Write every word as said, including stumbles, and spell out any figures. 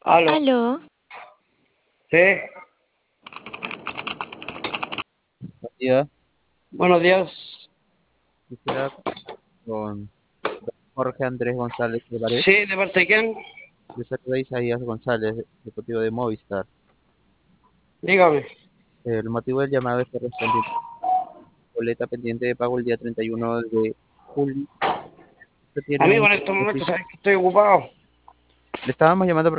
Aló. Aló, Sí, Buen día, buenos días. quisiera con Jorge Andrés González Álvarez. Sí, ¿de parte de quién? Yo soy Isaías González, ejecutivo de Movistar. Dígame. El motivo del llamado es correspondiente a la boleta pendiente de pago el día treinta y uno de julio. Usted tiene Amigo, un en estos momentos beneficio. sabes que estoy ocupado. Le estábamos llamando